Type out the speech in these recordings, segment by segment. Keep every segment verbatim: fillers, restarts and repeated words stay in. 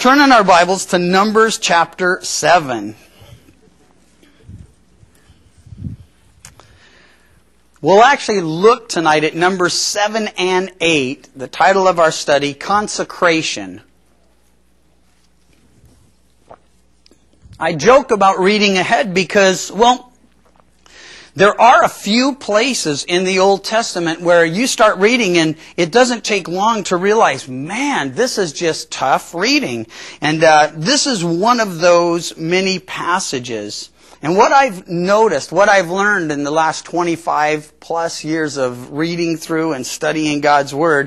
turn in our Bibles to Numbers chapter seven. We'll actually look tonight at Numbers seven and eight, the title of our study, Consecration. I joke about reading ahead because, well, there are a few places in the Old Testament where you start reading and it doesn't take long to realize, man, this is just tough reading. And uh, this is one of those many passages. And what I've noticed, what I've learned in the last twenty-five plus years of reading through and studying God's Word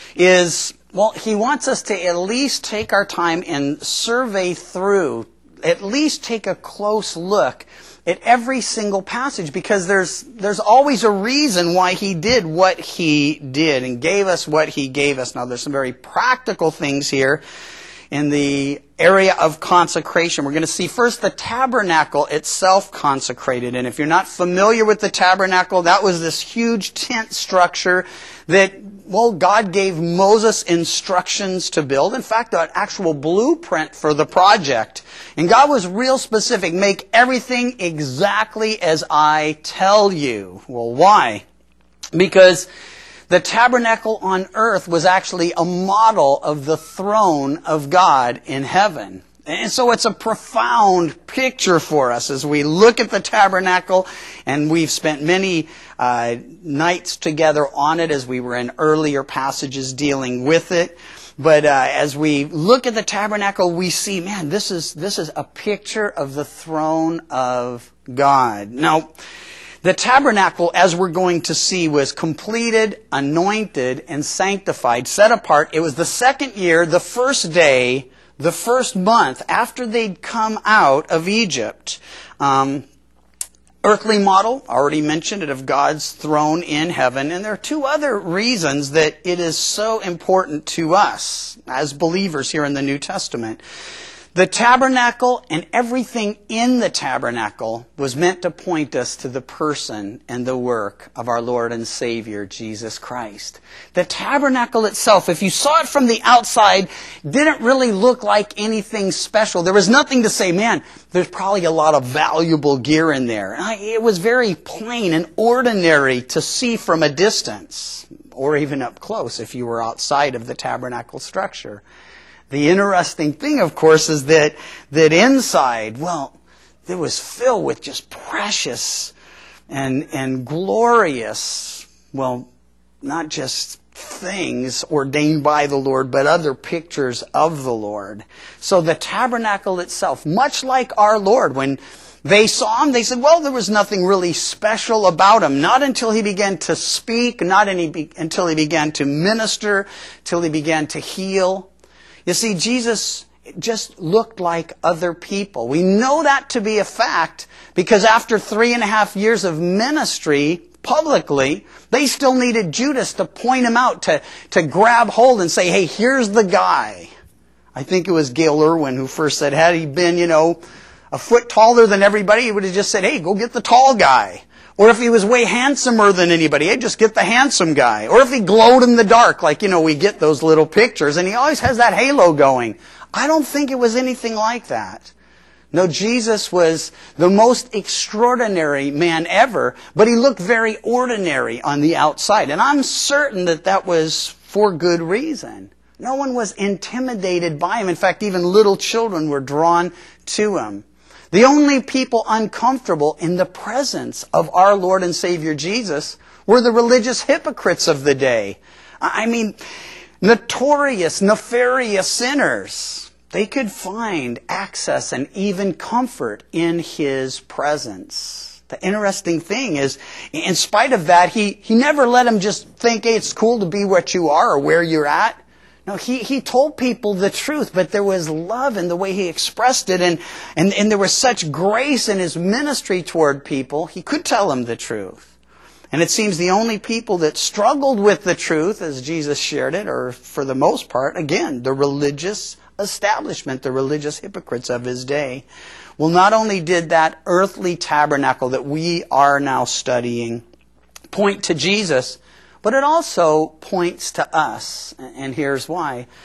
is, well, He wants us to at least take our time and survey through, at least take a close look at every single passage, because there's there's always a reason why He did what He did and gave us what He gave us. Now, there's some very practical things here in the area of consecration. We're going to see first the tabernacle itself consecrated. And if you're not familiar with the tabernacle, that was this huge tent structure that, well, God gave Moses instructions to build. In fact, an actual blueprint for the project. And God was real specific. Make everything exactly as I tell you. Well, why? Because the tabernacle on earth was actually a model of the throne of God in heaven. And so it's a profound picture for us as we look at the tabernacle, and we've spent many uh, nights together on it as we were in earlier passages dealing with it. But uh, as we look at the tabernacle, we see, man, this is this is a picture of the throne of God. Now, the tabernacle, as we're going to see, was completed, anointed, and sanctified, set apart. It was the second year, the first day, the first month after they'd come out of Egypt. Um, earthly model, already mentioned it, of God's throne in heaven. And there are two other reasons that it is so important to us as believers here in the New Testament. The tabernacle and everything in the tabernacle was meant to point us to the person and the work of our Lord and Savior, Jesus Christ. The tabernacle itself, if you saw it from the outside, didn't really look like anything special. There was nothing to say, man, there's probably a lot of valuable gear in there. It was very plain and ordinary to see from a distance, or even up close if you were outside of the tabernacle structure. The interesting thing, of course, is that that inside, well, it was filled with just precious and and glorious, well, not just things ordained by the Lord, but other pictures of the Lord. So the tabernacle itself, much like our Lord, when they saw Him, they said, well, there was nothing really special about Him. Not until He began to speak, not any, until He began to minister, till He began to heal. You see, Jesus just looked like other people. We know that to be a fact because after three and a half years of ministry publicly, they still needed Judas to point him out, to, to grab hold and say, hey, here's the guy. I think it was Gail Irwin who first said, had he been, you know, a foot taller than everybody, he would have just said, hey, go get the tall guy. Or if he was way handsomer than anybody, hey, just get the handsome guy. Or if he glowed in the dark, like, you know, we get those little pictures, and he always has that halo going. I don't think it was anything like that. No, Jesus was the most extraordinary man ever, but He looked very ordinary on the outside. And I'm certain that that was for good reason. No one was intimidated by Him. In fact, even little children were drawn to Him. The only people uncomfortable in the presence of our Lord and Savior Jesus were the religious hypocrites of the day. I mean, notorious, nefarious sinners. They could find access and even comfort in His presence. The interesting thing is, in spite of that, He, he never let them just think, hey, it's cool to be what you are or where you're at. No, he, he told people the truth, but there was love in the way He expressed it, and, and, and there was such grace in His ministry toward people, He could tell them the truth. And it seems the only people that struggled with the truth, as Jesus shared it, are for the most part, again, the religious establishment, the religious hypocrites of His day. Well, not only did that earthly tabernacle that we are now studying point to Jesus, but it also points to us, and here's why.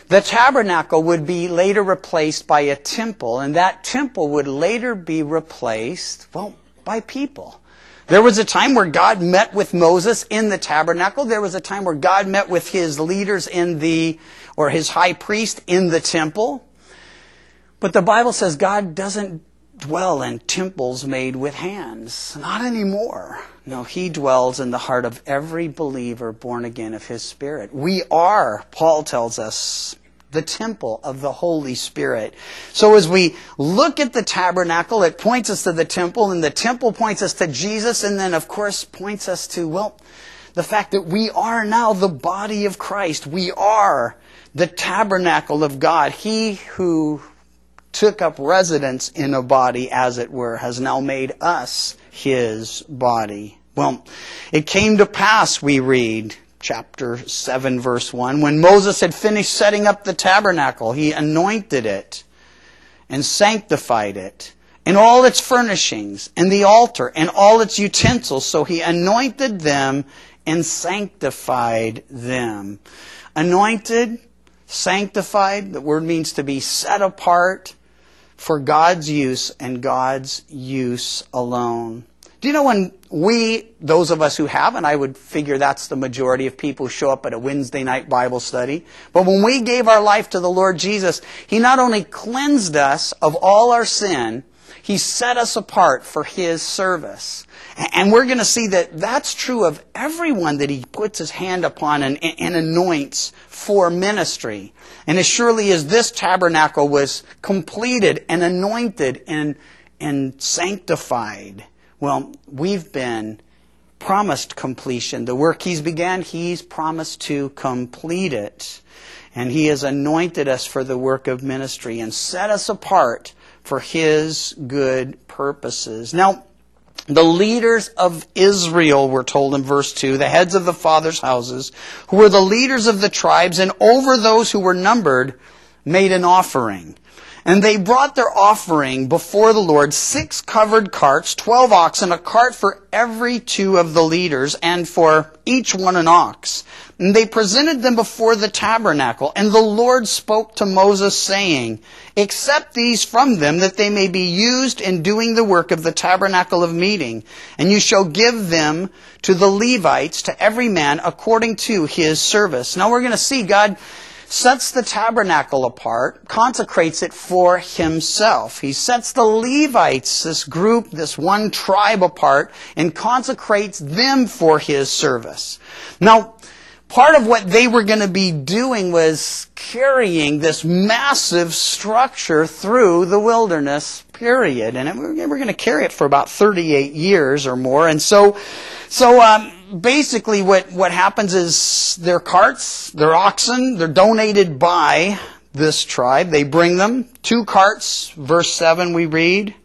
the tabernacle would be later replaced by a temple, and that temple would later be replaced, well, by people. There was a time where God met with Moses in the tabernacle. There was a time where God met with his leaders in the, or his high priest in the temple. But the Bible says God doesn't dwell in temples made with hands. Not anymore. No, he dwells in the heart of every believer born again of his Spirit. We are, Paul tells us, the temple of the Holy Spirit. So as we look at the tabernacle, it points us to the temple, and the temple points us to Jesus, and then of course points us to, well, the fact that we are now the body of Christ. We are the tabernacle of God. He who took up residence in a body, as it were, has now made us his body. Well, it came to pass, we read, chapter seven, verse one, when Moses had finished setting up the tabernacle, he anointed it and sanctified it, and all its furnishings, and the altar, and all its utensils. So he anointed them and sanctified them. Anointed, sanctified, the word means to be set apart for God's use and God's use alone. Do you know when we, those of us who have, and I would figure that's the majority of people who show up at a Wednesday night Bible study, but when we gave our life to the Lord Jesus, He not only cleansed us of all our sin, He set us apart for His service. And we're going to see that that's true of everyone that He puts His hand upon and, and anoints for ministry. And as surely as this tabernacle was completed and anointed and, and sanctified, well, we've been promised completion. The work He's began, He's promised to complete it. And He has anointed us for the work of ministry and set us apart for His good purposes. Now, the leaders of Israel, we're told in verse two, the heads of the fathers' houses, who were the leaders of the tribes, and over those who were numbered, made an offering. And they brought their offering before the Lord, six covered carts, twelve oxen, a cart for every two of the leaders, and for each one an ox. And they presented them before the tabernacle. And the Lord spoke to Moses, saying, accept these from them, that they may be used in doing the work of the tabernacle of meeting. And you shall give them to the Levites, to every man, according to his service. Now we're going to see God sets the tabernacle apart, consecrates it for Himself. He sets the Levites, this group, this one tribe apart, and consecrates them for His service. Now, part of what they were going to be doing was carrying this massive structure through the wilderness period. And we're going to carry it for about thirty-eight years or more. And so, so um, basically what, what happens is their carts, their oxen, they're donated by this tribe. They bring them. Two carts, verse seven we read.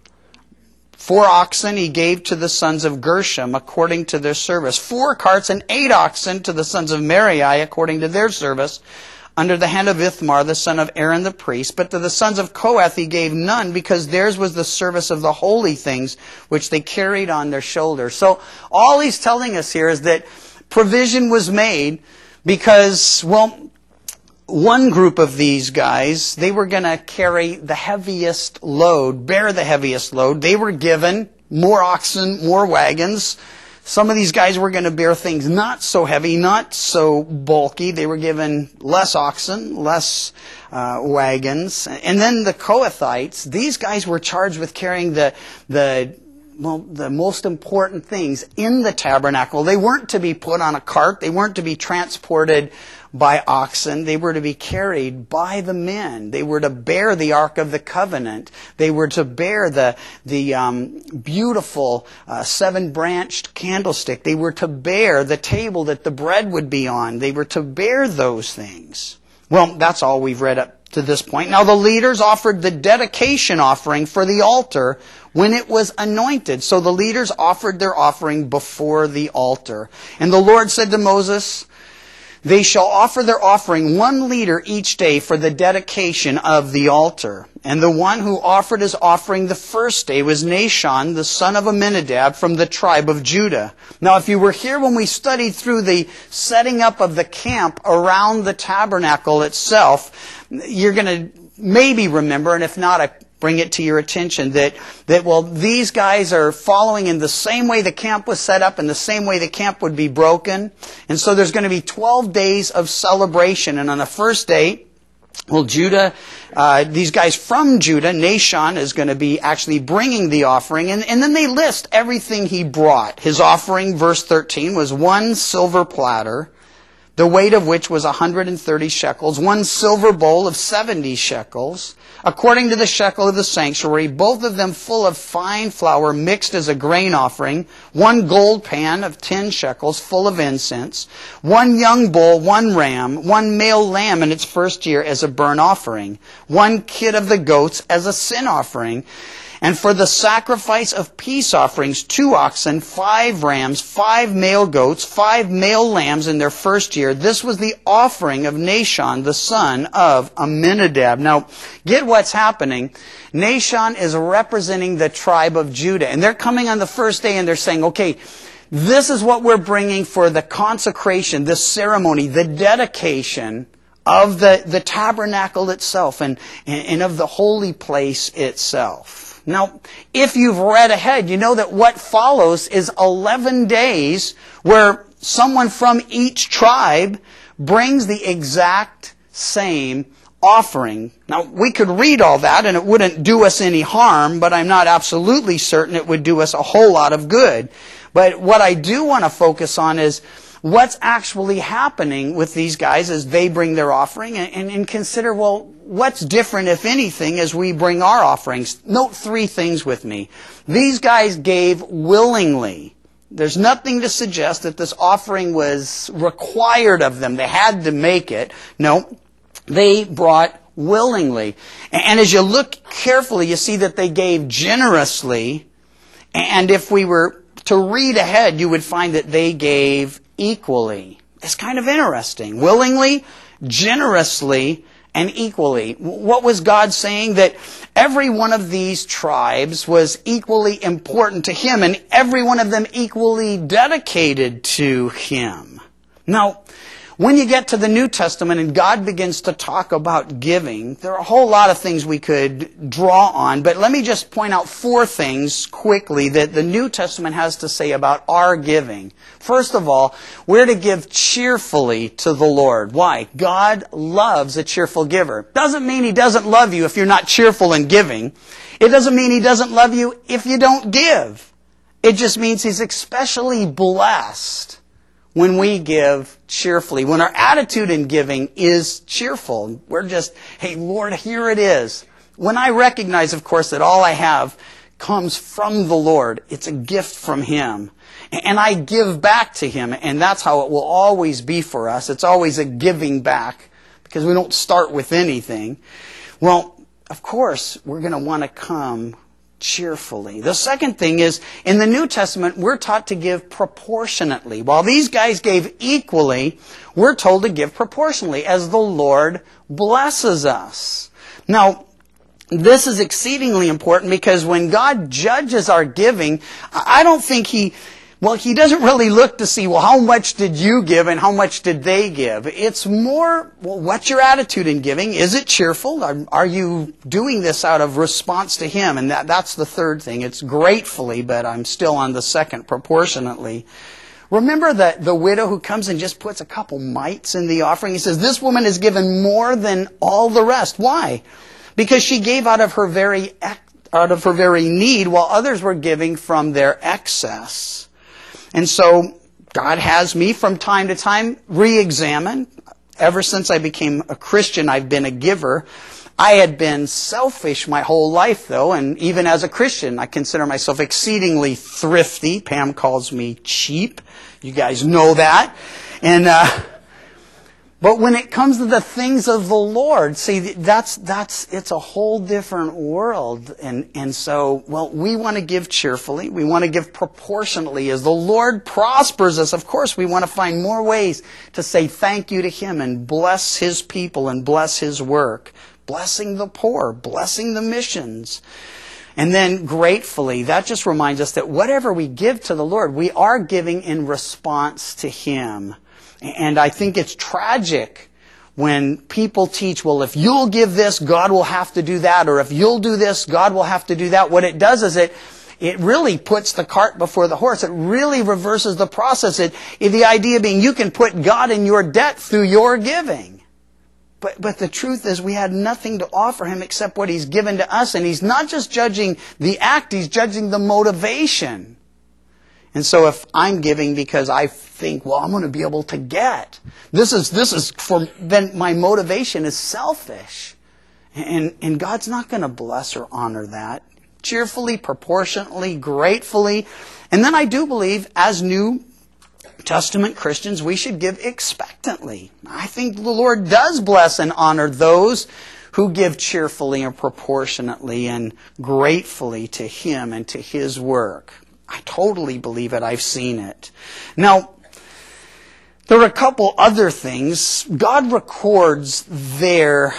Four oxen he gave to the sons of Gershom according to their service. Four carts and eight oxen to the sons of Merari according to their service, under the hand of Ithamar, the son of Aaron the priest. But to the sons of Kohath he gave none, because theirs was the service of the holy things, which they carried on their shoulders. So all he's telling us here is that provision was made because, well, one group of these guys, they were going to carry the heaviest load, bear the heaviest load. They were given more oxen, more wagons. Some of these guys were going to bear things not so heavy, not so bulky. They were given less oxen, less uh, wagons. And then the Kohathites, these guys were charged with carrying the the well, the most important things in the tabernacle. They weren't to be put on a cart. They weren't to be transported by oxen. They were to be carried by the men. They were to bear the Ark of the Covenant. They were to bear the the um, beautiful uh, seven-branched candlestick. They were to bear the table that the bread would be on. They were to bear those things. Well, that's all we've read up to this point. Now the leaders offered the dedication offering for the altar when it was anointed. So the leaders offered their offering before the altar. And the Lord said to Moses, They shall offer their offering one liter each day for the dedication of the altar. And the one who offered his offering the first day was Nahshon, the son of Amminadab, from the tribe of Judah. Now, if you were here when we studied through the setting up of the camp around the tabernacle itself, you're going to maybe remember, and if not, I bring it to your attention, that, that, well, these guys are following in the same way the camp was set up and the same way the camp would be broken. And so there's going to be twelve days of celebration. And on the first day, well, Judah, uh, these guys from Judah, Nahshon is going to be actually bringing the offering. And, and then they list everything he brought. His offering, verse thirteen, was one silver platter, the weight of which was one hundred thirty shekels, one silver bowl of seventy shekels, according to the shekel of the sanctuary, both of them full of fine flour mixed as a grain offering, one gold pan of ten shekels full of incense, one young bull, one ram, one male lamb in its first year as a burnt offering, one kid of the goats as a sin offering, and for the sacrifice of peace offerings, two oxen, five rams, five male goats, five male lambs in their first year. This was the offering of Nahshon, the son of Amminadab. Now, get what's happening. Nahshon is representing the tribe of Judah. And they're coming on the first day and they're saying, okay, this is what we're bringing for the consecration, this ceremony, the dedication of the, the tabernacle itself and, and of the holy place itself. Now, if you've read ahead, you know that what follows is eleven days where someone from each tribe brings the exact same offering. Now, we could read all that and it wouldn't do us any harm, but I'm not absolutely certain it would do us a whole lot of good. But what I do want to focus on is what's actually happening with these guys as they bring their offering and, and, and consider, well, what's different, if anything, as we bring our offerings? Note three things with me. These guys gave willingly. There's nothing to suggest that this offering was required of them. They had to make it. No, they brought willingly. And as you look carefully, you see that they gave generously. And if we were to read ahead, you would find that they gave equally. It's kind of interesting. Willingly, generously, and equally. What was God saying? That every one of these tribes was equally important to Him, and every one of them equally dedicated to Him. Now, when you get to the New Testament and God begins to talk about giving, there are a whole lot of things we could draw on, but let me just point out four things quickly that the New Testament has to say about our giving. First of all, we're to give cheerfully to the Lord. Why? God loves a cheerful giver. Doesn't mean He doesn't love you if you're not cheerful in giving. It doesn't mean He doesn't love you if you don't give. It just means He's especially blessed when we give cheerfully, when our attitude in giving is cheerful. We're just, hey, Lord, here it is. When I recognize, of course, that all I have comes from the Lord, it's a gift from Him, and I give back to Him, and that's how it will always be for us. It's always a giving back, because we don't start with anything. Well, of course, we're going to want to come cheerfully. The second thing is, in the New Testament, we're taught to give proportionately. While these guys gave equally, we're told to give proportionally as the Lord blesses us. Now, this is exceedingly important because when God judges our giving, I don't think He, well, He doesn't really look to see, well, how much did you give and how much did they give? It's more, well, what's your attitude in giving? Is it cheerful? Are, are you doing this out of response to Him? And that, that's the third thing. It's gratefully, but I'm still on the second, proportionately. Remember the, the widow who comes and just puts a couple mites in the offering? He says, this woman has given more than all the rest. Why? Because she gave out of her very, out of her very need, while others were giving from their excess. And so God has me from time to time re-examine. Ever since I became a Christian, I've been a giver. I had been selfish my whole life, though, and even as a Christian, I consider myself exceedingly thrifty. Pam calls me cheap. You guys know that. And uh, But when it comes to the things of the Lord, see, that's, that's, it's a whole different world. And, and so, well, we want to give cheerfully. We want to give proportionately. As the Lord prospers us, of course, we want to find more ways to say thank you to Him and bless His people and bless His work. Blessing the poor, blessing the missions. And then gratefully, that just reminds us that whatever we give to the Lord, we are giving in response to Him. And I think it's tragic when people teach, well, if you'll give this, God will have to do that. Or if you'll do this, God will have to do that. What it does is it it really puts the cart before the horse. It really reverses the process. It, the idea being you can put God in your debt through your giving. But, but the truth is we had nothing to offer Him except what He's given to us. And He's not just judging the act, He's judging the motivation. And so if I'm giving because I think, well, I'm going to be able to get, this is, this is for, then my motivation is selfish. And, and God's not going to bless or honor that. Cheerfully, proportionately, gratefully. And then I do believe as New Testament Christians, we should give expectantly. I think the Lord does bless and honor those who give cheerfully and proportionately and gratefully to Him and to His work. I totally believe it. I've seen it. Now, there are a couple other things. God records their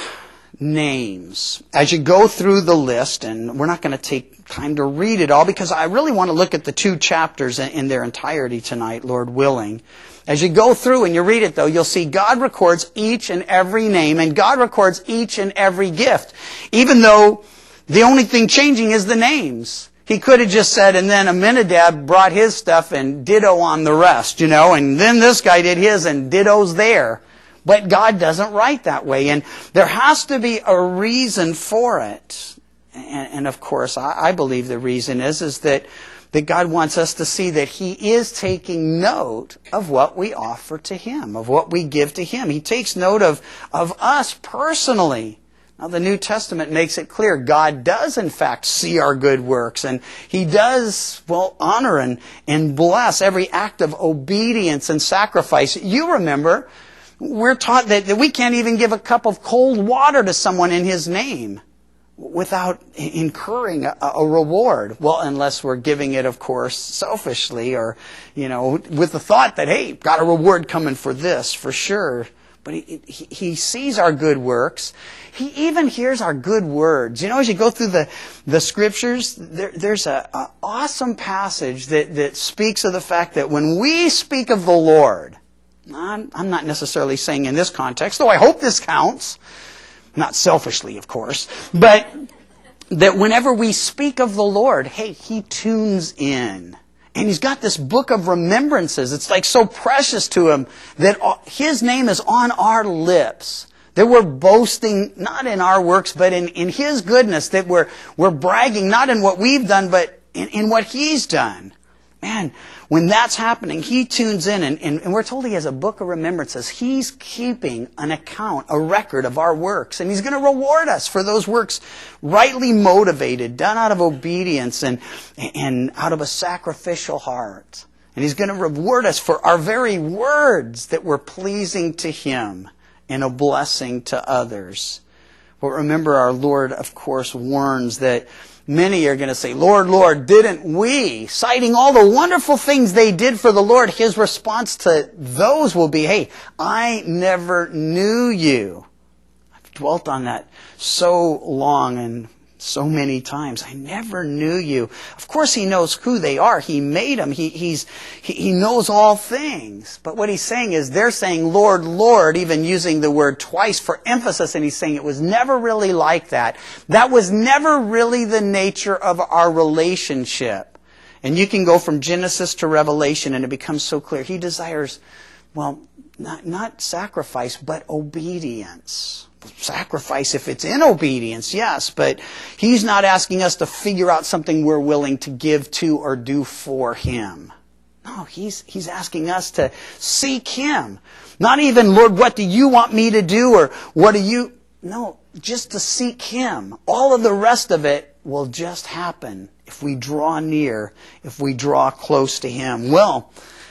names. As you go through the list, and we're not going to take time to read it all because I really want to look at the two chapters in their entirety tonight, Lord willing. As you go through and you read it, though, you'll see God records each and every name, and God records each and every gift, even though the only thing changing is the names. He could have just said, and then Aminadab brought his stuff and ditto on the rest, you know, and then this guy did his and ditto's there. But God doesn't write that way, and there has to be a reason for it. And, and of course, I, I believe the reason is, is that, that God wants us to see that He is taking note of what we offer to Him, of what we give to Him. He takes note of, of us personally. Now, the New Testament makes it clear God does, in fact, see our good works. And He does, well, honor and, and bless every act of obedience and sacrifice. You remember, we're taught that, that we can't even give a cup of cold water to someone in His name without incurring a, a reward. Well, unless we're giving it, of course, selfishly or, you know, with the thought that, hey, got a reward coming for this, for sure. But he, he, he sees our good works. He even hears our good words. You know, as you go through the, the Scriptures, there, there's an awesome passage that, that speaks of the fact that when we speak of the Lord, I'm, I'm not necessarily saying in this context, though I hope this counts, not selfishly, of course, but that whenever we speak of the Lord, hey, He tunes in. And He's got this book of remembrances. It's like so precious to Him that His name is on our lips. That we're boasting not in our works, but in, in His goodness. That we're, we're bragging not in what we've done, but in, in what He's done. Man, when that's happening, He tunes in. And, and, and we're told He has a book of remembrances. He's keeping an account, a record of our works. And He's going to reward us for those works rightly motivated, done out of obedience and, and out of a sacrificial heart. And He's going to reward us for our very words that were pleasing to Him and a blessing to others. But remember, our Lord, of course, warns that many are going to say, Lord, Lord, didn't we? Citing all the wonderful things they did for the Lord, His response to those will be, hey, I never knew you. I've dwelt on that so long and so many times. I never knew you. Of course, He knows who they are. He made them. He, he's, he, he knows all things. But what He's saying is they're saying, Lord, Lord, even using the word twice for emphasis. And He's saying it was never really like that. That was never really the nature of our relationship. And you can go from Genesis to Revelation and it becomes so clear. He desires, well, not, not sacrifice, but obedience. Sacrifice if it's in obedience, yes, but He's not asking us to figure out something we're willing to give to or do for Him. No, He's He's asking us to seek Him. Not even, Lord, what do you want me to do or what do you... No, just to seek Him. All of the rest of it will just happen if we draw near, if we draw close to Him. Well,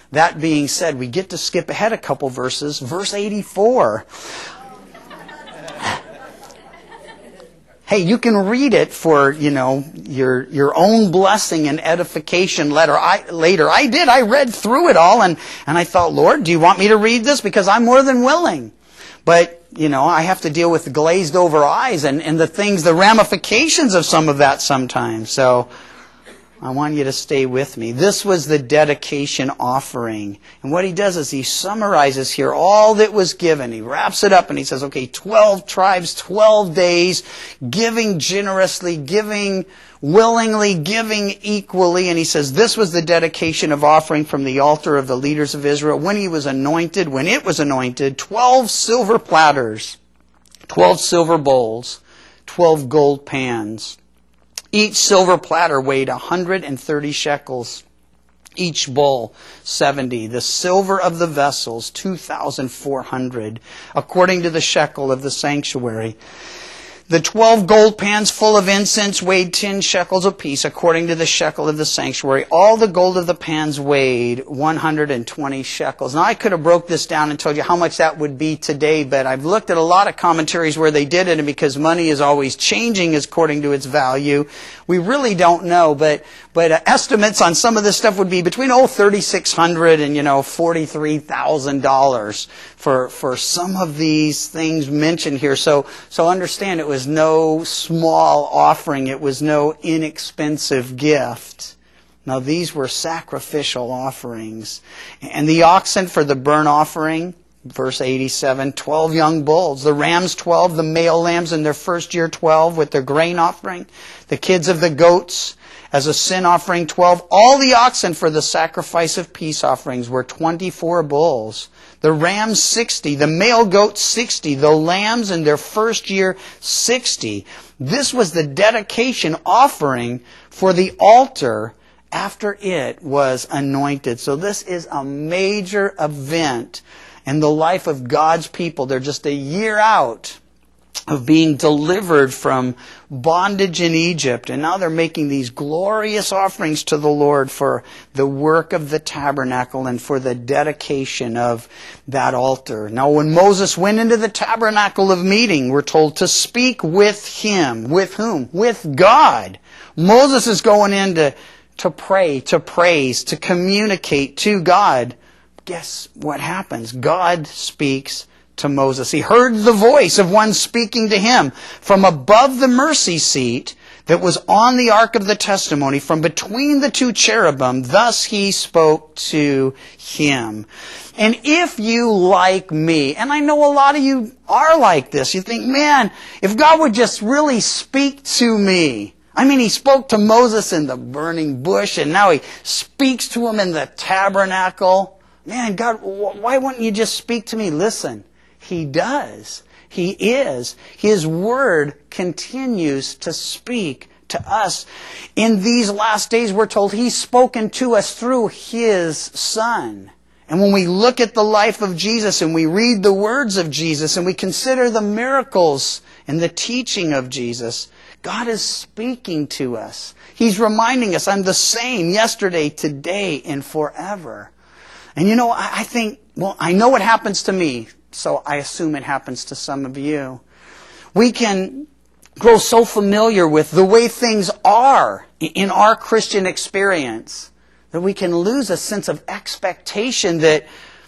that being said, we get to skip ahead a couple verses. Verse eighty-four. Hey, you can read it for, you know, your your own blessing and edification later. I, later. I did. I read through it all, and, and I thought, Lord, do you want me to read this? Because I'm more than willing. But, you know, I have to deal with glazed over eyes and, and the things, the ramifications of some of that sometimes. So I want you to stay with me. This was the dedication offering. And what he does is he summarizes here all that was given. He wraps it up and he says, okay, twelve tribes, twelve days, giving generously, giving willingly, giving equally. And he says this was the dedication of offering from the altar of the leaders of Israel. When he was anointed, when it was anointed, twelve silver platters, twelve silver bowls, twelve gold pans. Each silver platter weighed one hundred thirty shekels. Each bowl, seventy. The silver of the vessels, two thousand four hundred, according to the shekel of the sanctuary. The twelve gold pans full of incense weighed ten shekels apiece, according to the shekel of the sanctuary. All the gold of the pans weighed one hundred twenty shekels. Now, I could have broke this down and told you how much that would be today, but I've looked at a lot of commentaries where they did it, and because money is always changing according to its value, we really don't know. But but uh, estimates on some of this stuff would be between oh thirty-six hundred and you know forty-three thousand dollars for for some of these things mentioned here. So so understand, it was no small offering. It was no inexpensive gift. Now, these were sacrificial offerings. And the oxen for the burnt offering, verse eighty-seven, twelve young bulls. The rams, twelve. The male lambs in their first year, twelve, with their grain offering. The kids of the goats as a sin offering, twelve. All the oxen for the sacrifice of peace offerings were twenty-four bulls. The rams, sixty. The male goats, sixty. The lambs in their first year, sixty. This was the dedication offering for the altar after it was anointed. So this is a major event in the life of God's people. They're just a year out of being delivered from bondage in Egypt. And now they're making these glorious offerings to the Lord for the work of the tabernacle and for the dedication of that altar. Now, when Moses went into the tabernacle of meeting, we're told to speak with him. With whom? With God. Moses is going in to, to pray, to praise, to communicate to God. Guess what happens? God speaks to Moses. He heard the voice of one speaking to him from above the mercy seat that was on the ark of the testimony, from between the two cherubim. Thus he spoke to him. And if you, like me, and I know a lot of you are like this, you think, man, if God would just really speak to me. I mean, he spoke to Moses in the burning bush, and now he speaks to him in the tabernacle. Man, God, why wouldn't you just speak to me? Listen. He does. He is. His word continues to speak to us. In these last days, we're told He's spoken to us through His Son. And when we look at the life of Jesus and we read the words of Jesus and we consider the miracles and the teaching of Jesus, God is speaking to us. He's reminding us, I'm the same yesterday, today, and forever. And you know, I think, well, I know what happens to me, so I assume it happens to some of you. We can grow so familiar with the way things are in our Christian experience that we can lose a sense of expectation that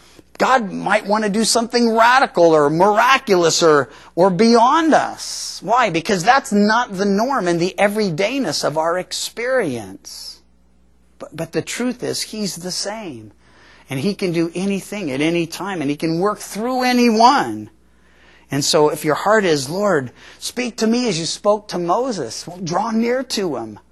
God might want to do something radical or miraculous or, or beyond us. Why? Because that's not the norm in the everydayness of our experience. But, but the truth is, He's the same. And He can do anything at any time. And He can work through anyone. And so if your heart is, Lord, speak to me as you spoke to Moses. Well, draw near to Him.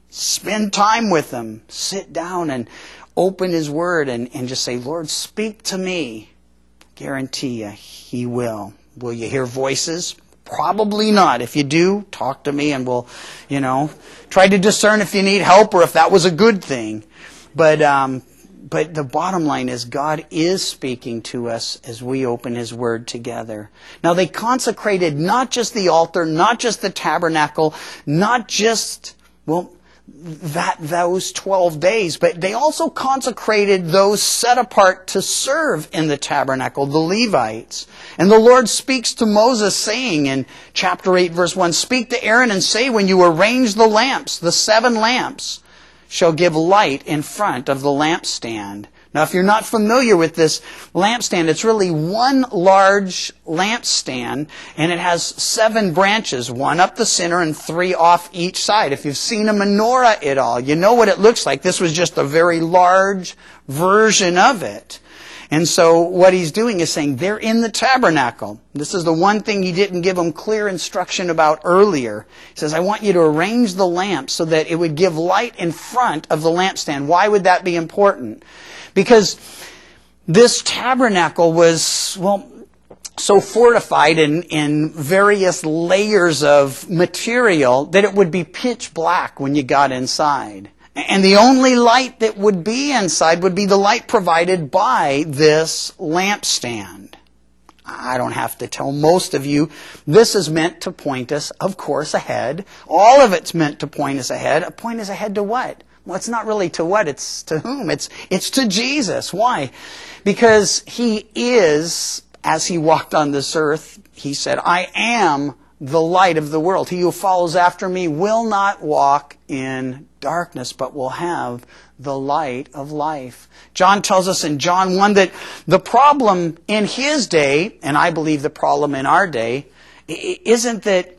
Spend time with Him. Sit down and open His Word and, and just say, Lord, speak to me. Guarantee you, He will. Will you hear voices? Probably not. If you do, talk to me and we'll, you know, try to discern if you need help or if that was a good thing. But, um, But the bottom line is God is speaking to us as we open His Word together. Now they consecrated not just the altar, not just the tabernacle, not just, well, that those twelve days, but they also consecrated those set apart to serve in the tabernacle, the Levites. And the Lord speaks to Moses, saying in chapter eight, verse one, "Speak to Aaron and say, when you arrange the lamps, the seven lamps shall give light in front of the lampstand." Now, if you're not familiar with this lampstand, it's really one large lampstand, and it has seven branches, one up the center and three off each side. If you've seen a menorah at all, you know what it looks like. This was just a very large version of it. And so what he's doing is saying they're in the tabernacle. This is the one thing he didn't give them clear instruction about earlier. He says, I want you to arrange the lamps so that it would give light in front of the lampstand. Why would that be important? Because this tabernacle was, well, so fortified in, in various layers of material that it would be pitch black when you got inside. And the only light that would be inside would be the light provided by this lampstand. I don't have to tell most of you, this is meant to point us, of course, ahead. All of it's meant to point us ahead. Point us ahead to what? Well, it's not really to what, it's to whom. It's, it's to Jesus. Why? Because He is, as He walked on this earth, He said, I am the light of the world. He who follows after me will not walk in darkness, but will have the light of life. John tells us in John one that the problem in his day, and I believe the problem in our day, isn't that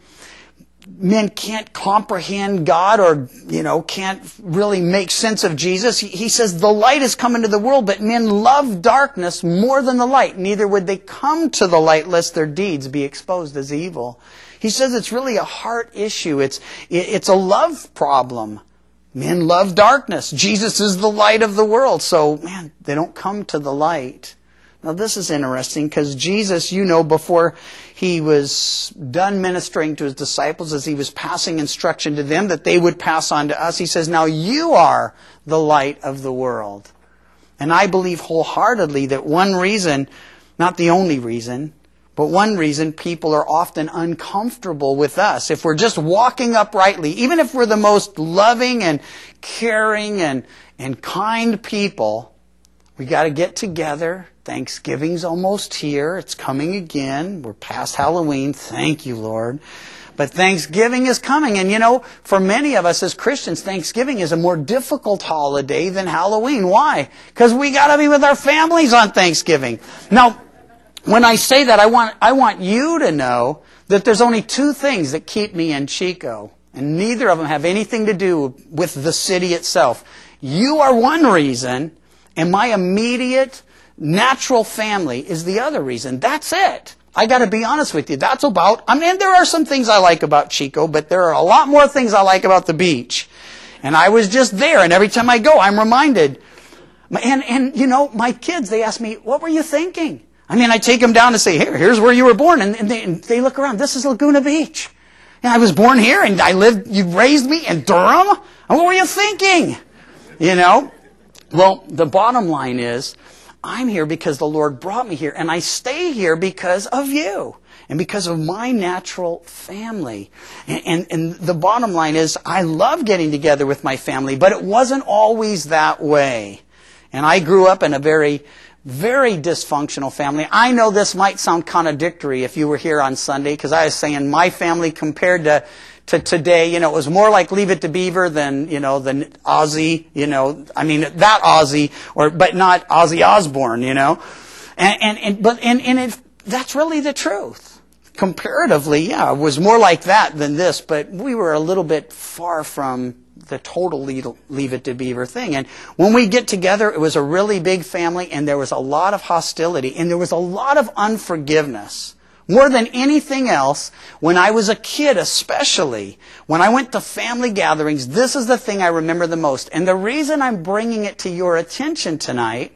men can't comprehend God or, you know, can't really make sense of Jesus. He, he says the light has come into the world, but men love darkness more than the light. Neither would they come to the light lest their deeds be exposed as evil. He says it's really a heart issue. It's, it's a love problem. Men love darkness. Jesus is the light of the world. So, man, they don't come to the light. Now, this is interesting because Jesus, you know, before He was done ministering to His disciples, as He was passing instruction to them that they would pass on to us, He says, now you are the light of the world. And I believe wholeheartedly that one reason, not the only reason, but one reason people are often uncomfortable with us, if we're just walking uprightly, even if we're the most loving and caring and, and kind people, we got to get together. Thanksgiving's almost here. It's coming again. We're past Halloween. Thank you, Lord. But Thanksgiving is coming. And you know, for many of us as Christians, Thanksgiving is a more difficult holiday than Halloween. Why? Because we got to be with our families on Thanksgiving. Now, when I say that, I want, I want you to know that there's only two things that keep me in Chico. And neither of them have anything to do with the city itself. You are one reason, and my immediate natural family is the other reason. That's it. I got to be honest with you. That's about, I mean, there are some things I like about Chico, but there are a lot more things I like about the beach. And I was just there, and every time I go, I'm reminded. And, and you know, my kids, they ask me, what were you thinking? I mean, I take them down and say, here, here's where you were born. And, and, they, and they look around. This is Laguna Beach. And I was born here, and I lived, you raised me in Durham? And what were you thinking? You know? Well, the bottom line is, I'm here because the Lord brought me here, and I stay here because of you and because of my natural family. And, and, and the bottom line is, I love getting together with my family, but it wasn't always that way. And I grew up in a very, very dysfunctional family. I know this might sound contradictory if you were here on Sunday, because I was saying my family compared to to today, you know, it was more like Leave It to Beaver than, you know, than Ozzy, you know, I mean, that Ozzy, or, but not Ozzy Osbourne, you know. And, and, and but, and, and it, that's really the truth. Comparatively, yeah, it was more like that than this, but we were a little bit far from the total Leave It to Beaver thing. And when we get together, it was a really big family, and there was a lot of hostility, and there was a lot of unforgiveness. More than anything else, when I was a kid especially, when I went to family gatherings, this is the thing I remember the most. And the reason I'm bringing it to your attention tonight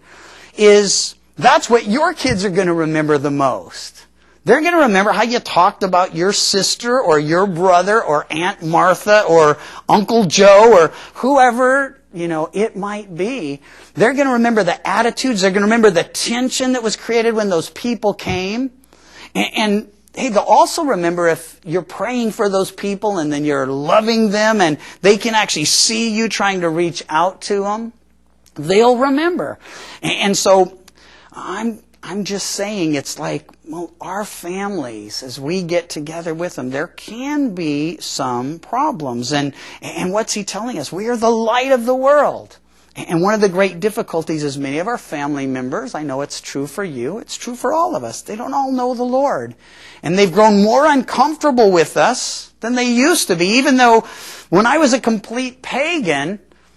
is that's what your kids are going to remember the most. They're going to remember how you talked about your sister or your brother or Aunt Martha or Uncle Joe or whoever, you know, it might be. They're going to remember the attitudes. They're going to remember the tension that was created when those people came. And hey, they'll also remember if you're praying for those people and then you're loving them and they can actually see you trying to reach out to them. They'll remember. And so I'm I'm just saying it's like, well, our families, as we get together with them, there can be some problems. And, and what's he telling us? We are the light of the world. And one of the great difficulties is many of our family members, I know it's true for you, it's true for all of us, they don't all know the Lord. And they've grown more uncomfortable with us than they used to be, even though when I was a complete pagan,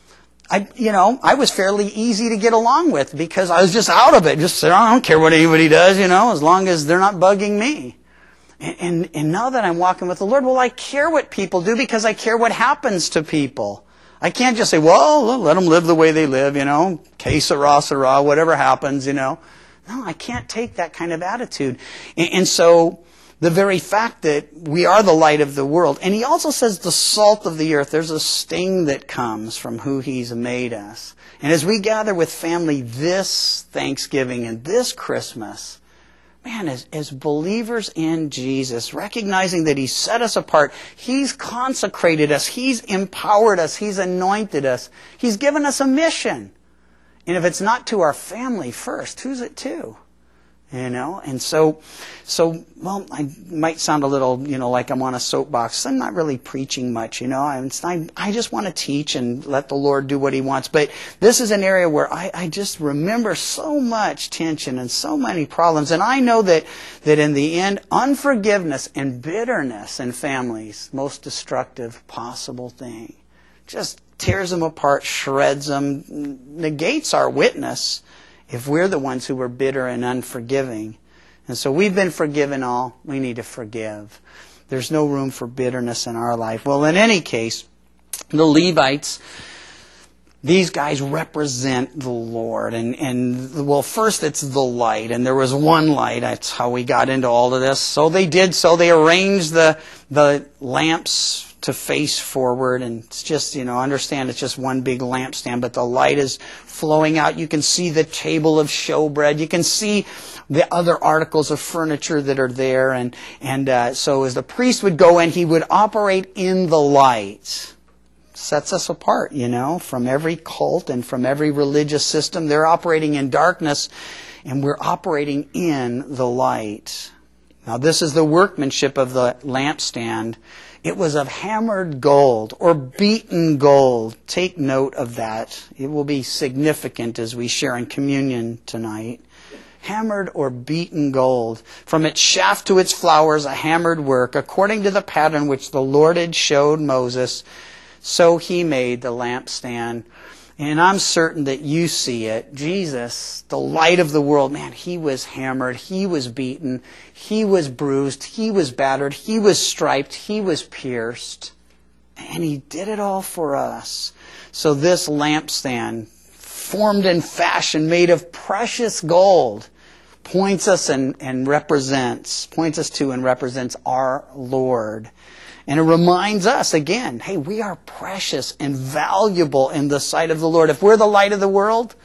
I, you know, I was fairly easy to get along with because I was just out of it. Just said, I don't care what anybody does, you know, as long as they're not bugging me. And, and, and now that I'm walking with the Lord, well, I care what people do because I care what happens to people. I can't just say, well, let them live the way they live, you know, que sera, sera, whatever happens, you know. No, I can't take that kind of attitude. And, and so the very fact that we are the light of the world. And he also says the salt of the earth. There's a sting that comes from who he's made us. And as we gather with family this Thanksgiving and this Christmas, man, as, as believers in Jesus, recognizing that He set us apart, He's consecrated us, He's empowered us, He's anointed us, He's given us a mission. And if it's not to our family first, who's it to? You know, and so, so, well, I might sound a little, you know, like I'm on a soapbox. I'm not really preaching much, you know. I, I just want to teach and let the Lord do what He wants. But this is an area where I, I just remember so much tension and so many problems. And I know that, that in the end, unforgiveness and bitterness in families, most destructive possible thing. Just tears them apart, shreds them, negates our witness. If we're the ones who were bitter and unforgiving. And so we've been forgiven all. We need to forgive. There's no room for bitterness in our life. Well, in any case, the Levites, these guys represent the Lord. And, and well, first it's the light. And there was one light. That's how we got into all of this. So they did so. They arranged the, the lamps to face forward, and it's just, you know, understand it's just one big lampstand, but the light is flowing out. You can see the table of showbread. You can see the other articles of furniture that are there, and and uh, so as the priest would go in, he would operate in the light. Sets us apart, you know, from every cult and from every religious system. They're operating in darkness, and we're operating in the light. Now, this is the workmanship of the lampstand. It was of hammered gold or beaten gold. Take note of that. It will be significant as we share in communion tonight. Hammered or beaten gold. From its shaft to its flowers, a hammered work, according to the pattern which the Lord had showed Moses. So He made the lampstand. And I'm certain that you see it. Jesus, the light of the world, man, He was hammered, He was beaten, He was bruised, He was battered, He was striped, He was pierced. And He did it all for us. So this lampstand, formed and fashioned, made of precious gold, points us and, and represents, points us to and represents our Lord. And it reminds us, again, hey, we are precious and valuable in the sight of the Lord. If we're the light of the world,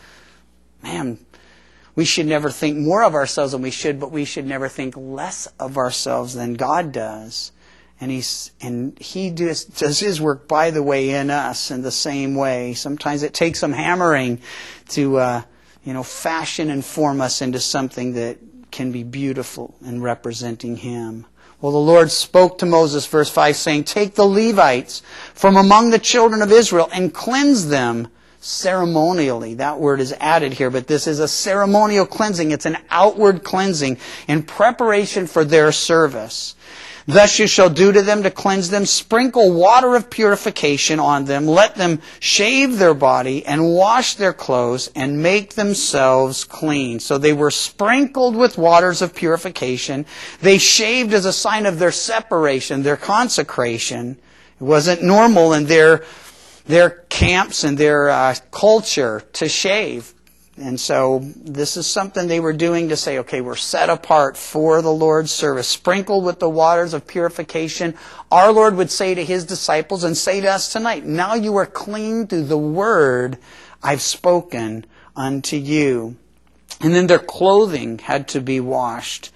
man, we should never think more of ourselves than we should, but we should never think less of ourselves than God does. And He's and He does, does His work, by the way, in us in the same way. Sometimes it takes some hammering to, uh, you know, fashion and form us into something that can be beautiful in representing Him. Well, the Lord spoke to Moses, verse five, saying, take the Levites from among the children of Israel and cleanse them ceremonially. That word is added here, but this is a ceremonial cleansing. It's an outward cleansing in preparation for their service. Thus you shall do to them to cleanse them. Sprinkle water of purification on them. Let them shave their body and wash their clothes and make themselves clean. So they were sprinkled with waters of purification. They shaved as a sign of their separation, their consecration. It wasn't normal in their, their camps and their uh, culture to shave. And so this is something they were doing to say, okay, we're set apart for the Lord's service, sprinkled with the waters of purification. Our Lord would say to His disciples and say to us tonight, now you are clean through the word I've spoken unto you. And then their clothing had to be washed.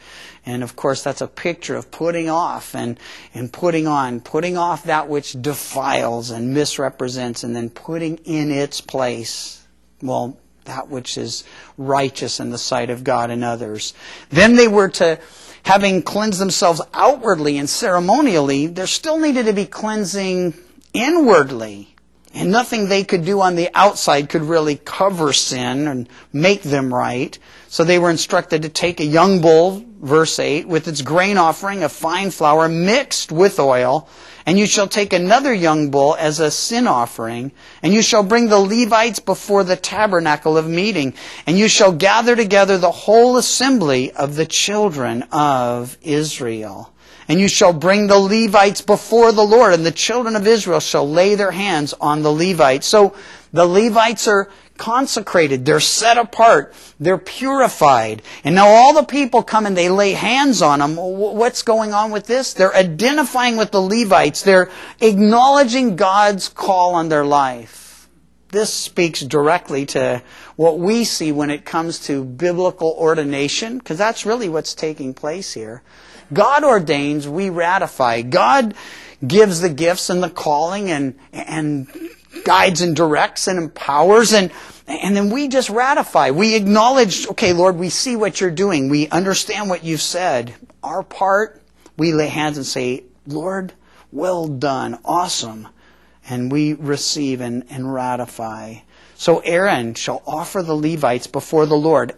And of course, that's a picture of putting off and, and putting on, putting off that which defiles and misrepresents, and then putting in its place, well, that which is righteous in the sight of God and others. Then they were to, having cleansed themselves outwardly and ceremonially, there still needed to be cleansing inwardly. And nothing they could do on the outside could really cover sin and make them right. So they were instructed to take a young bull, verse eight, with its grain offering of fine flour mixed with oil. And you shall take another young bull as a sin offering. And you shall bring the Levites before the tabernacle of meeting. And you shall gather together the whole assembly of the children of Israel. And you shall bring the Levites before the Lord, and the children of Israel shall lay their hands on the Levites. So the Levites are consecrated, they're set apart, they're purified. And now all the people come and they lay hands on them. What's going on with this? They're identifying with the Levites. They're acknowledging God's call on their life. This speaks directly to what we see when it comes to biblical ordination, because that's really what's taking place here. God ordains, we ratify. God gives the gifts and the calling and and guides and directs and empowers, and and then we just ratify. We acknowledge, okay, Lord, we see what you're doing. We understand what you've said. Our part, we lay hands and say, Lord, well done, awesome. And we receive and, and ratify. So Aaron shall offer the Levites before the Lord,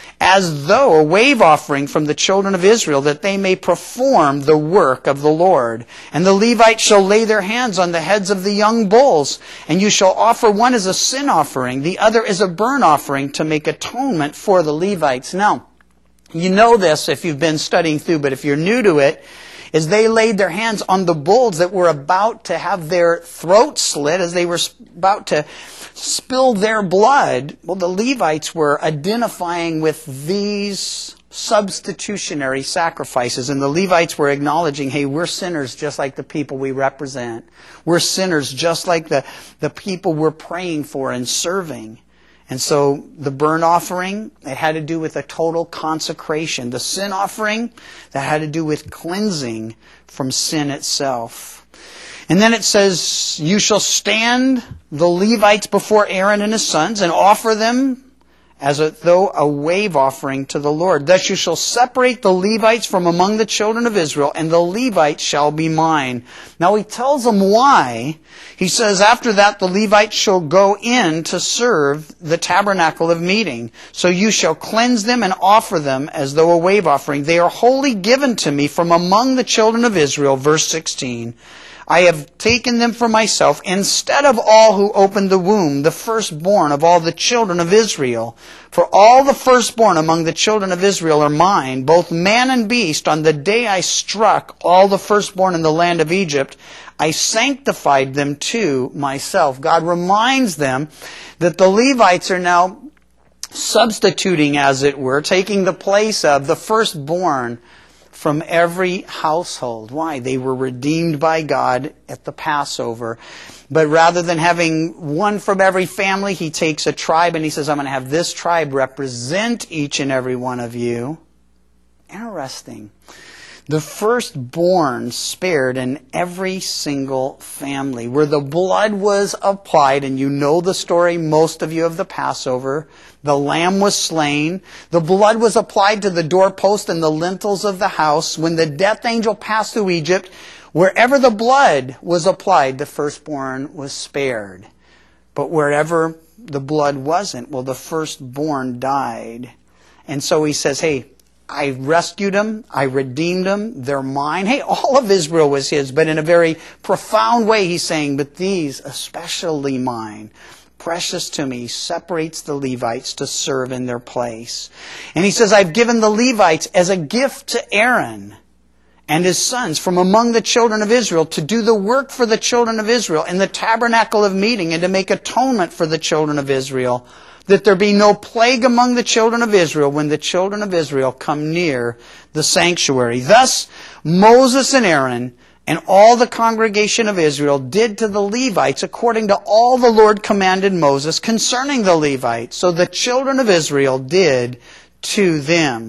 as though a wave offering from the children of Israel, that they may perform the work of the Lord. And the Levites shall lay their hands on the heads of the young bulls, and you shall offer one as a sin offering, the other as a burnt offering, to make atonement for the Levites. Now, you know this if you've been studying through, but if you're new to it, is they laid their hands on the bulls that were about to have their throats slit, as they were about to spill their blood. Well, the Levites were identifying with these substitutionary sacrifices, and the Levites were acknowledging, hey, we're sinners just like the people we represent. We're sinners just like the, the people we're praying for and serving. And so the burnt offering, it had to do with a total consecration. The sin offering, that had to do with cleansing from sin itself. And then it says, you shall stand the Levites before Aaron and his sons and offer them as though a wave offering to the Lord. Thus you shall separate the Levites from among the children of Israel, and the Levites shall be mine. Now he tells them why. He says, after that the Levites shall go in to serve the tabernacle of meeting. So you shall cleanse them and offer them as though a wave offering. They are wholly given to me from among the children of Israel. Verse sixteen. I have taken them for myself instead of all who opened the womb, the firstborn of all the children of Israel. For all the firstborn among the children of Israel are mine, both man and beast. On the day I struck all the firstborn in the land of Egypt, I sanctified them to myself. God reminds them that the Levites are now substituting, as it were, taking the place of the firstborn from every household. Why? They were redeemed by God at the Passover. But rather than having one from every family, he takes a tribe and he says, I'm going to have this tribe represent each and every one of you. Interesting. The firstborn spared in every single family. Where the blood was applied, and you know the story, most of you, of the Passover. The lamb was slain. The blood was applied to the doorpost and the lintels of the house. When the death angel passed through Egypt, wherever the blood was applied, the firstborn was spared. But wherever the blood wasn't, well, the firstborn died. And so he says, hey, I rescued them. I redeemed them. They're mine. Hey, all of Israel was his, but in a very profound way he's saying, but these especially mine. Precious to me. He separates the Levites to serve in their place. And he says, I've given the Levites as a gift to Aaron and his sons from among the children of Israel to do the work for the children of Israel in the tabernacle of meeting, and to make atonement for the children of Israel, that there be no plague among the children of Israel when the children of Israel come near the sanctuary. Thus Moses and Aaron and all the congregation of Israel did to the Levites according to all the Lord commanded Moses concerning the Levites. So the children of Israel did to them.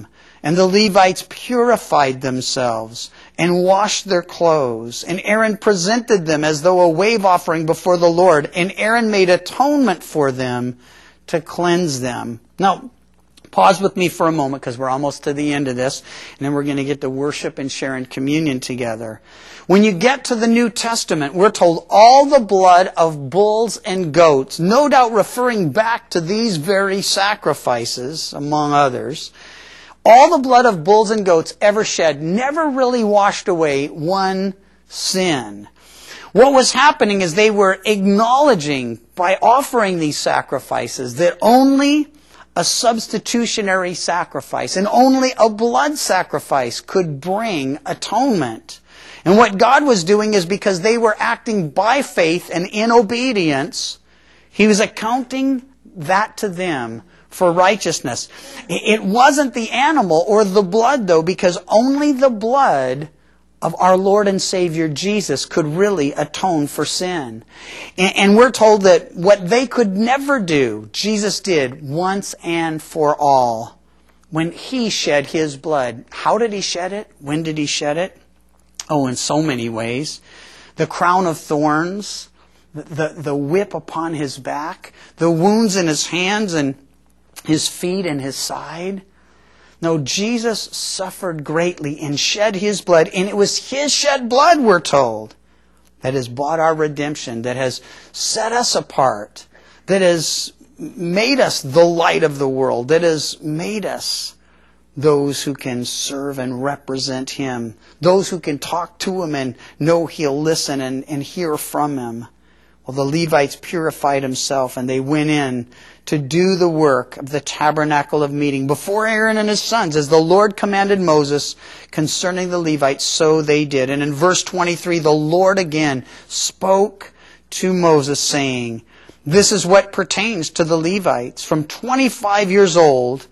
And the Levites purified themselves and washed their clothes. And Aaron presented them as though a wave offering before the Lord. And Aaron made atonement for them to cleanse them. Now, pause with me for a moment because we're almost to the end of this. And then we're going to get to worship and sharing communion together. When you get to the New Testament, we're told all the blood of bulls and goats, no doubt referring back to these very sacrifices, among others, all the blood of bulls and goats ever shed never really washed away one sin. What was happening is they were acknowledging by offering these sacrifices that only a substitutionary sacrifice and only a blood sacrifice could bring atonement. And what God was doing is because they were acting by faith and in obedience, He was accounting that to them for righteousness. It wasn't the animal or the blood, though, because only the blood of our Lord and Savior Jesus could really atone for sin. And we're told that what they could never do, Jesus did once and for all when He shed His blood. How did He shed it? When did He shed it? Oh, in so many ways. The crown of thorns, the, the whip upon His back, the wounds in His hands and His feet and His side. No, Jesus suffered greatly and shed His blood, and it was His shed blood, we're told, that has bought our redemption, that has set us apart, that has made us the light of the world, that has made us those who can serve and represent Him, those who can talk to Him and know He'll listen and, and hear from Him. Well, the Levites purified Himself, and they went in to do the work of the tabernacle of meeting before Aaron and his sons, as the Lord commanded Moses concerning the Levites, so they did. And in verse twenty-three, the Lord again spoke to Moses, saying, this is what pertains to the Levites. From twenty-five years old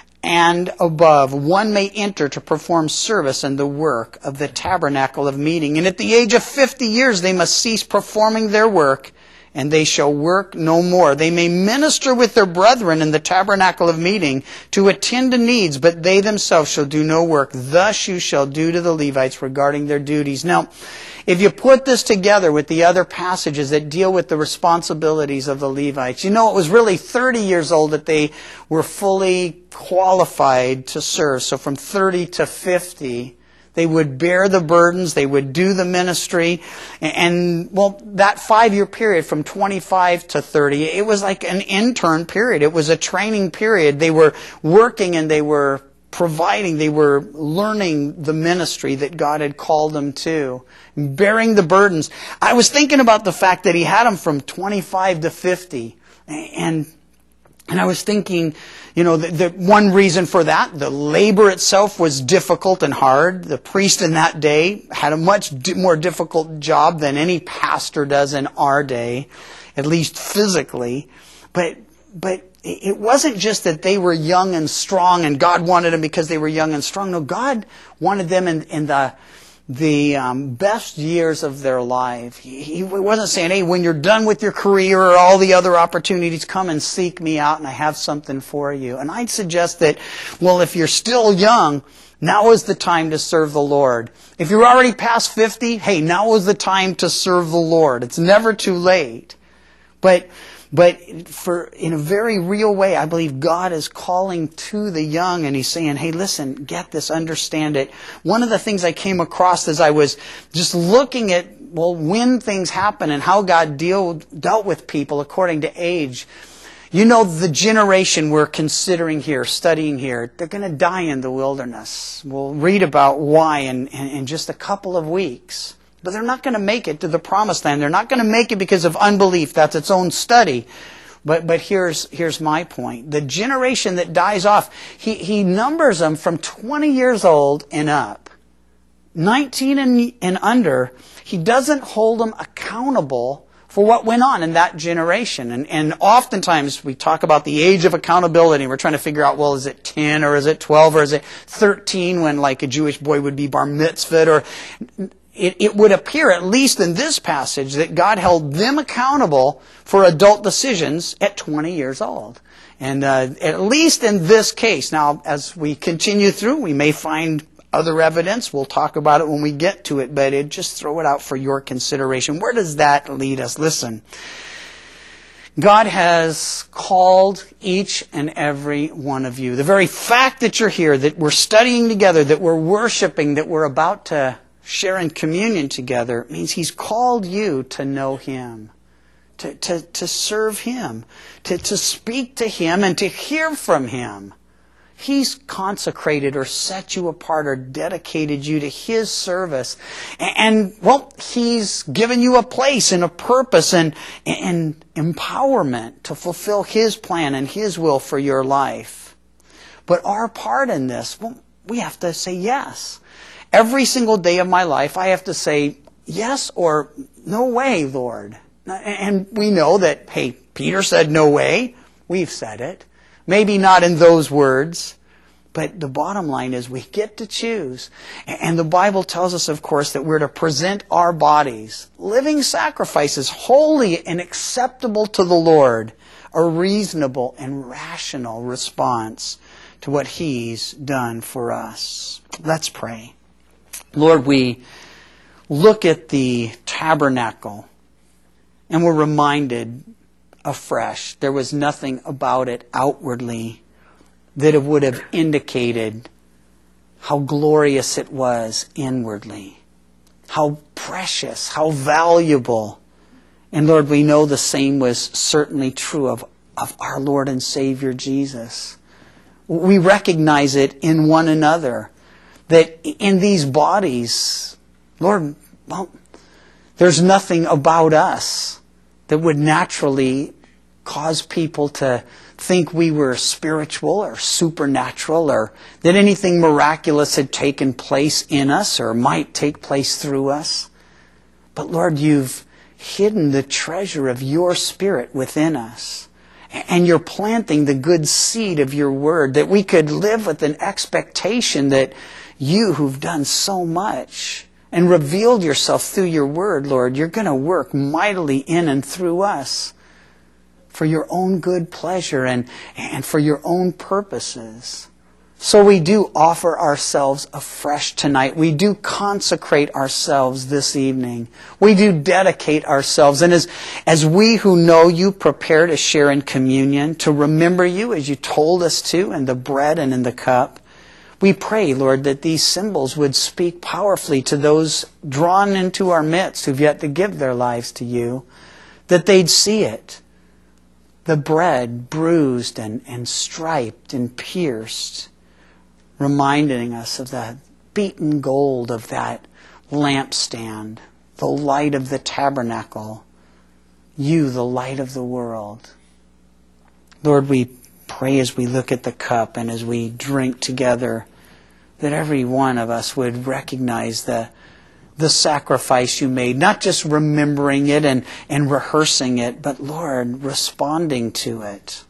and above, one may enter to perform service in the work of the tabernacle of meeting. And at the age of fifty years, they must cease performing their work, and they shall work no more. They may minister with their brethren in the tabernacle of meeting to attend to needs, but they themselves shall do no work. Thus you shall do to the Levites regarding their duties. Now, if you put this together with the other passages that deal with the responsibilities of the Levites, you know it was really thirty years old that they were fully qualified to serve. So from thirty to fifty, they would bear the burdens, they would do the ministry, and, well, that five-year period from twenty-five to thirty, it was like an intern period. It was a training period. They were working and they were providing, they were learning the ministry that God had called them to, bearing the burdens. I was thinking about the fact that He had them from twenty-five to fifty, and And I was thinking, you know, the, the one reason for that, the labor itself was difficult and hard. The priest in that day had a much di- more difficult job than any pastor does in our day, at least physically. But, but it wasn't just that they were young and strong and God wanted them because they were young and strong. No, God wanted them in, in the the um, best years of their life. He, he wasn't saying, hey, when you're done with your career or all the other opportunities, come and seek me out and I have something for you. And I'd suggest that, well, if you're still young, now is the time to serve the Lord. If you're already past fifty, hey, now is the time to serve the Lord. It's never too late. But But for in a very real way, I believe God is calling to the young, and He's saying, hey, listen, get this, understand it. One of the things I came across as I was just looking at, well, when things happen and how God deal, dealt with people according to age. You know, the generation we're considering here, studying here, they're going to die in the wilderness. We'll read about why in, in, in just a couple of weeks. But they're not going to make it to the promised land. They're not going to make it because of unbelief. That's its own study. But but here's here's my point. The generation that dies off, he, he numbers them from twenty years old and up. nineteen and, and under, He doesn't hold them accountable for what went on in that generation. And, and oftentimes we talk about the age of accountability. We're trying to figure out, well, is it ten or is it twelve or is it thirteen when like a Jewish boy would be bar mitzvahed? Or it, it would appear, at least in this passage, that God held them accountable for adult decisions at twenty years old. And uh, at least in this case, now as we continue through, we may find other evidence. We'll talk about it when we get to it, but it, just throw it out for your consideration. Where does that lead us? Listen, God has called each and every one of you. The very fact that you're here, that we're studying together, that we're worshiping, that we're about to share in communion together, means He's called you to know Him. To, to, to serve Him, to, to speak to Him and to hear from Him. He's consecrated or set you apart or dedicated you to His service. And, and well, He's given you a place and a purpose and, and empowerment to fulfill His plan and His will for your life. But our part in this, well, we have to say yes. Every single day of my life, I have to say yes or no way, Lord. And we know that, hey, Peter said no way. We've said it. Maybe not in those words. But the bottom line is we get to choose. And the Bible tells us, of course, that we're to present our bodies, living sacrifices, holy and acceptable to the Lord, a reasonable and rational response to what He's done for us. Let's pray. Lord, we look at the tabernacle, and we're reminded afresh, there was nothing about it outwardly that it would have indicated how glorious it was inwardly, how precious, how valuable. And Lord, we know the same was certainly true of, of our Lord and Savior Jesus. We recognize it in one another, that in these bodies, Lord, well, there's nothing about us that would naturally cause people to think we were spiritual or supernatural or that anything miraculous had taken place in us or might take place through us. But Lord, You've hidden the treasure of Your Spirit within us. And You're planting the good seed of Your Word that we could live with an expectation that You, who've done so much and revealed Yourself through Your Word, Lord, You're going to work mightily in and through us for Your own good pleasure and, and for Your own purposes. So we do offer ourselves afresh tonight. We do consecrate ourselves this evening. We do dedicate ourselves. And as, as we who know You prepare to share in communion, to remember You as You told us to in the bread and in the cup, we pray, Lord, that these symbols would speak powerfully to those drawn into our midst who've yet to give their lives to You, that they'd see it. The bread bruised and, and striped and pierced, reminding us of the beaten gold of that lampstand, the light of the tabernacle, You, the light of the world. Lord, we pray as we look at the cup and as we drink together, that every one of us would recognize the, the sacrifice You made, not just remembering it and, and rehearsing it, but Lord, responding to it.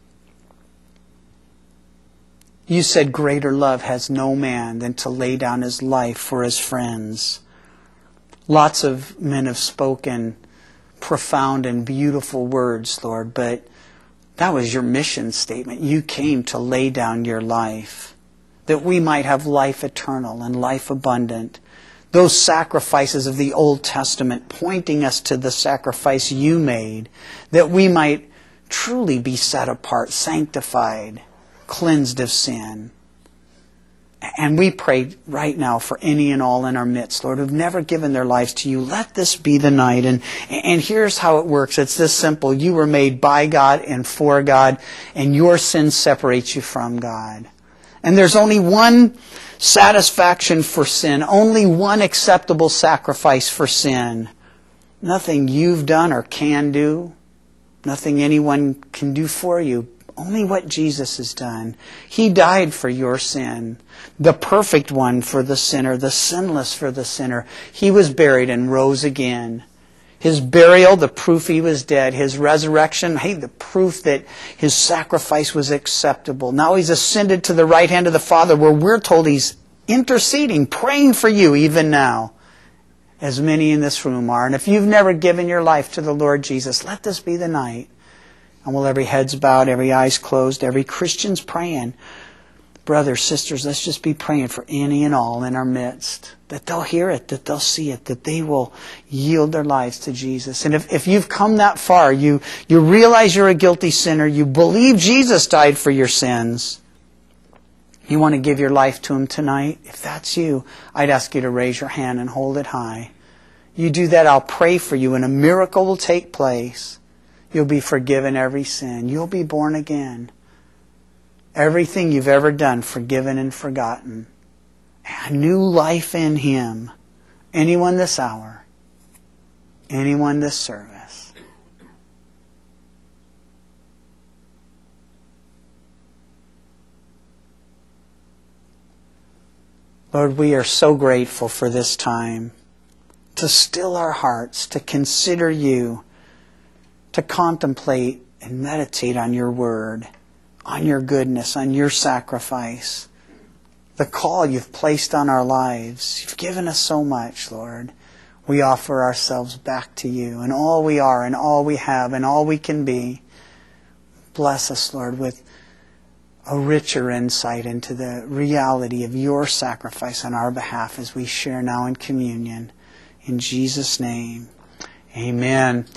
You said greater love has no man than to lay down his life for his friends. Lots of men have spoken profound and beautiful words, Lord, but that was Your mission statement. You came to lay down Your life, that we might have life eternal and life abundant. Those sacrifices of the Old Testament pointing us to the sacrifice You made, that we might truly be set apart, sanctified, cleansed of sin. And we pray right now for any and all in our midst, Lord, who've never given their lives to You. Let this be the night. And, and here's how it works. It's this simple. You were made by God and for God, and your sin separates you from God. And there's only one satisfaction for sin, only one acceptable sacrifice for sin. Nothing you've done or can do, nothing anyone can do for you. Only what Jesus has done. He died for your sin, the perfect one for the sinner, the sinless for the sinner. He was buried and rose again. His burial, the proof He was dead. His resurrection, hey, the proof that His sacrifice was acceptable. Now He's ascended to the right hand of the Father, where we're told He's interceding, praying for you even now. as many in this room are. And if you've never given your life to the Lord Jesus, let this be the night. And while every head's bowed, every eye's closed, every Christian's praying, brothers, sisters, let's just be praying for any and all in our midst, that they'll hear it, that they'll see it, that they will yield their lives to Jesus. And if, if you've come that far, you, you realize you're a guilty sinner, you believe Jesus died for your sins, you want to give your life to Him tonight, if that's you, I'd ask you to raise your hand and hold it high. You do that, I'll pray for you, and a miracle will take place. You'll be forgiven every sin. You'll be born again. Everything you've ever done, forgiven and forgotten. A new life in Him. Anyone this hour? Anyone this service? Lord, we are so grateful for this time to still our hearts, to consider You, to contemplate and meditate on Your Word, on Your goodness, on Your sacrifice, the call You've placed on our lives. You've given us so much, Lord. We offer ourselves back to You and all we are and all we have and all we can be. Bless us, Lord, with a richer insight into the reality of Your sacrifice on our behalf as we share now in communion. In Jesus' name, amen.